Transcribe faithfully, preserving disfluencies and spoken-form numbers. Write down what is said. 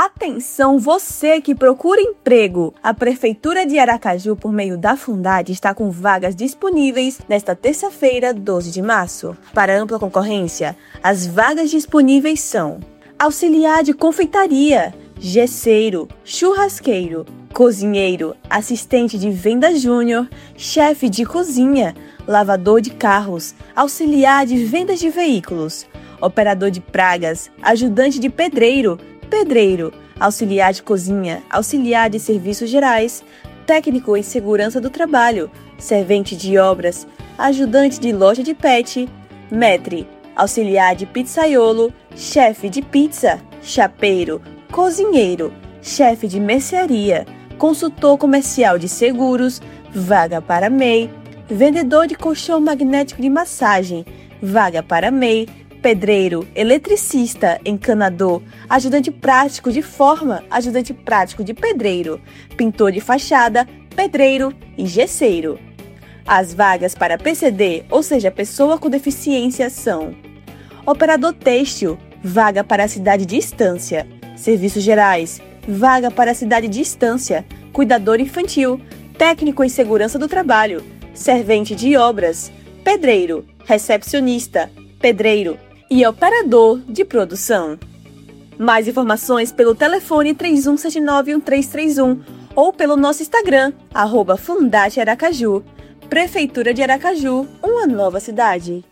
Atenção você que procura emprego! A Prefeitura de Aracaju, por meio da Fundad, está com vagas disponíveis nesta terça-feira, doze de março. Para ampla concorrência, as vagas disponíveis são auxiliar de confeitaria, gesseiro, churrasqueiro, cozinheiro, assistente de venda júnior, chefe de cozinha, lavador de carros, auxiliar de vendas de veículos, operador de pragas, ajudante de pedreiro, pedreiro, auxiliar de cozinha, auxiliar de serviços gerais, técnico em segurança do trabalho, servente de obras, ajudante de loja de pet, maître, auxiliar de pizzaiolo, chefe de pizza, chapeiro, cozinheiro, chefe de mercearia, consultor comercial de seguros, vaga para M E I, vendedor de colchão magnético de massagem, vaga para M E I, pedreiro, eletricista, encanador, ajudante prático de forma, ajudante prático de pedreiro, pintor de fachada, pedreiro e gesseiro. As vagas para P C D, ou seja, pessoa com deficiência, são operador têxtil, vaga para a cidade de Estância, serviços gerais, vaga para a cidade de Estância, cuidador infantil, técnico em segurança do trabalho, servente de obras, pedreiro, recepcionista, pedreiro e operador de produção. Mais informações pelo telefone três um sete nove um três três um ou pelo nosso Instagram, arroba Fundad Aracaju. Prefeitura de Aracaju, uma nova cidade.